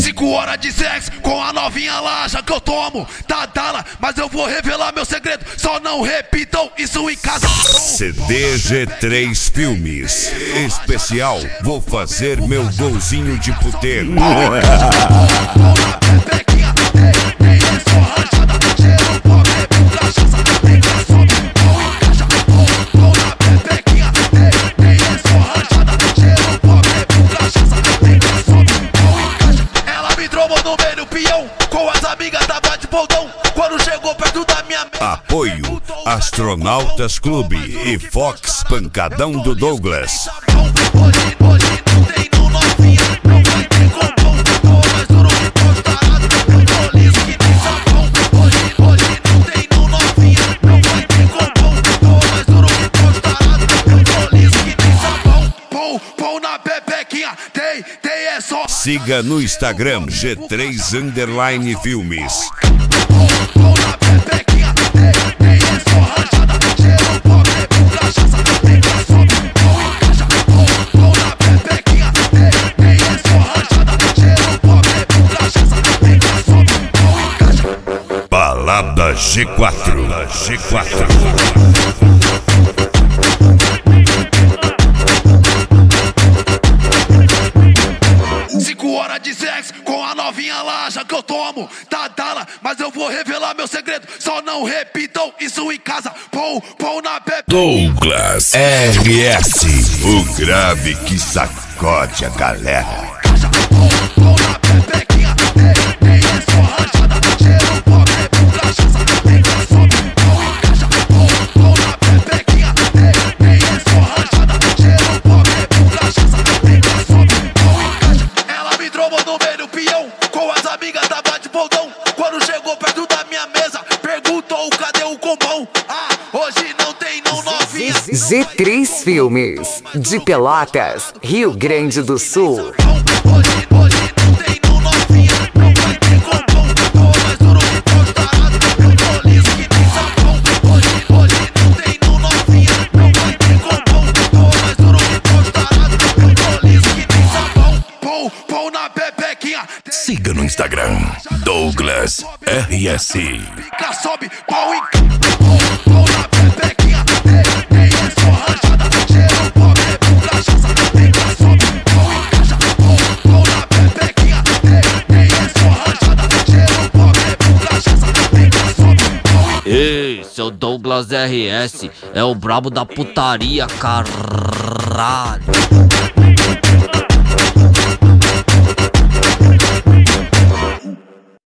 5 horas de sexo com a novinha lá, já que eu tomo Tadala, mas eu vou revelar meu segredo, só não repitam isso em casa. CDG3 Filmes especial, vou fazer meu golzinho de puteiro. Quando chegou perto da minha mesa, apoio Astronautas Clube e Fox Pancadão do Douglas. Hoje não tem no novinha, não vai ter como. Tô mais duro que postarado, eu tô liso que nem sabão. Hoje não tem no novinha, não vai ter como. Tô mais duro que postarado, eu tô liso que nem sabão. Pão na pepequinha, tem é só. Siga no Instagram G3 Filmes. Pão na pepequinha, tem é só rajada. Cheiro pobre com cachaça, tem que sobe, pão em caixa. Pão na pepequinha, tem é só rajada. Cheiro pobre com cachaça, tem que sobe, pão em caixa. Balada G4. 5 horas de sexo com a novinha lá, já que eu tomo Tadala, mas eu vou revelar meu segredo, só não repitam isso em casa. Pão na pepe. Douglas RS, o grave que sacode a galera. Pão na pepequinha, tem é só rajada. Cheiro pobre com cachaça, tem que sobe, pão em caixa. Pão na pepequinha, tem é só rajada. Cheiro pobre com cachaça, tem que sobe, pão em caixa. Ela me trombou no meio do peão, com as amigas tava de bondão. Quando chegou perto da minha mesa, perguntou cadê o combão. Hoje não tem não novinha. G3 Filmes, de Pelotas, Rio Grande do Sul. Hoje não tem não novinha, não vai ter combão. Tô mais duro que postarado, eu tô liso que nem sabão. Hoje não tem não novinha, não vai ter combão. Tô mais duro que postarado, eu tô liso que nem sabão. Pão na pepequinha. Siga no Instagram Douglas RS. Fica, sobe, pau em pão na pepequinha, tem é só rajada. Cheiro pobre com cachaça, tem que sobe, pão em caixa. Pão na pepequinha, tem é só rajada. Cheiro pobre com cachaça, tem que sobe, pão em. Ei, seu Douglas RS é o brabo da putaria, caralho.